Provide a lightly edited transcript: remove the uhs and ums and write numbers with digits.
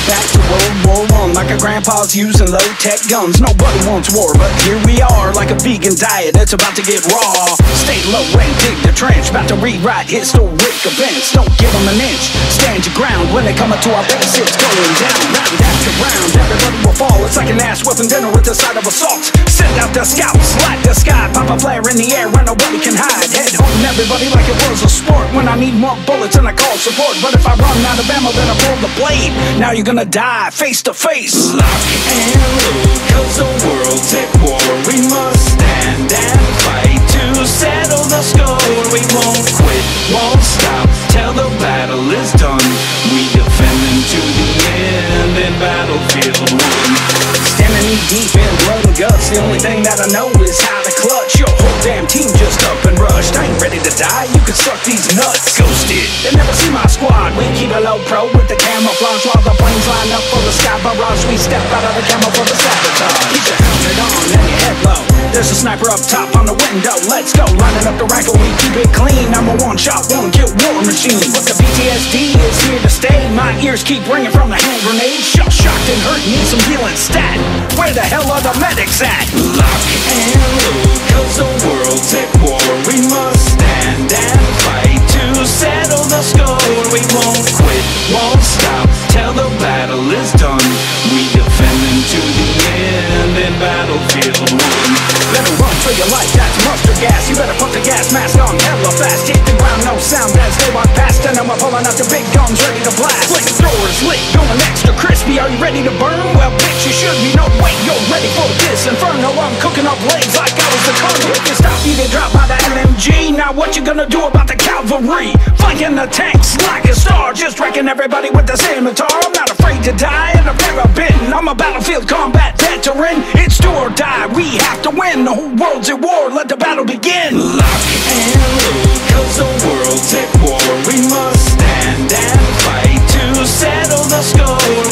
back to World War I, like our grandpas using low-tech guns. Nobody wants war, but here we are, like a vegan diet that's about to get raw. Stay low and dig the trench, about to rewrite historic events. Don't give them an inch, stand your ground when they come up to our base. It's going down, round after round, everybody will fall. It's like an ass whipping dinner with the side of assault. Send out the scouts, light the sky, pop a flare in the air where nobody can hide. Head home everybody like it was a sport. When I need more bullets and I call support, but if I run out of ammo then I pull the blade. Now you're gonna die face to face. Lock and load, cause the world's at war. We must stand and fight to settle the score. We won't quit, won't stop till the battle is done. We defend them to the end in battlefield 1. Standing knee deep in blood and guts, the only thing that I know is how to clutch. Your whole damn team just up and rushed. I ain't ready to die, you can suck these nuts. Ghosted, they never see my squad. We keep it low pro with the camouflage while the planes line up for the sky barrage. We step out of the camo for the sabotage. Keep your helmet on and your head low. There's a sniper up top on the window. Let's go, lining up the rifle, we keep it clean. I'm a one-shot, one-kill war machine. But the PTSD is here to stay. My ears keep ringing from the hand grenade. Shell shocked and hurt, need some healing stat. Where the hell are the medics at? Lock and load, cause the world's at war. We must stand and fight to settle the score. We won't quit, won't stop till the battle is done. We defend them to the end in battlefield 1. Better run for your life, that's mustard gas. You better put the gas mask on hella fast. Hit the ground, no sound as they walk past. And I'm pulling out the big guns ready to blast. Flamethrowers lit, going extra crispy. Are you ready to burn? Well, bitch, you should be. No, wait, you're ready for this inferno. I'm cooking up legs like I was the colonel. If you stop, you get dropped by the LMG. Now what you gonna do about the cavalry? Flanking the tanks like a star, just wrecking everybody with the scimitar. I'm not afraid to die, and I've never been. I'm a battlefield combat veteran. It's do or die, we have to win. The whole world's at war, let the battle begin. Lock and load, cause the world's at war. We must stand and fight to settle the score.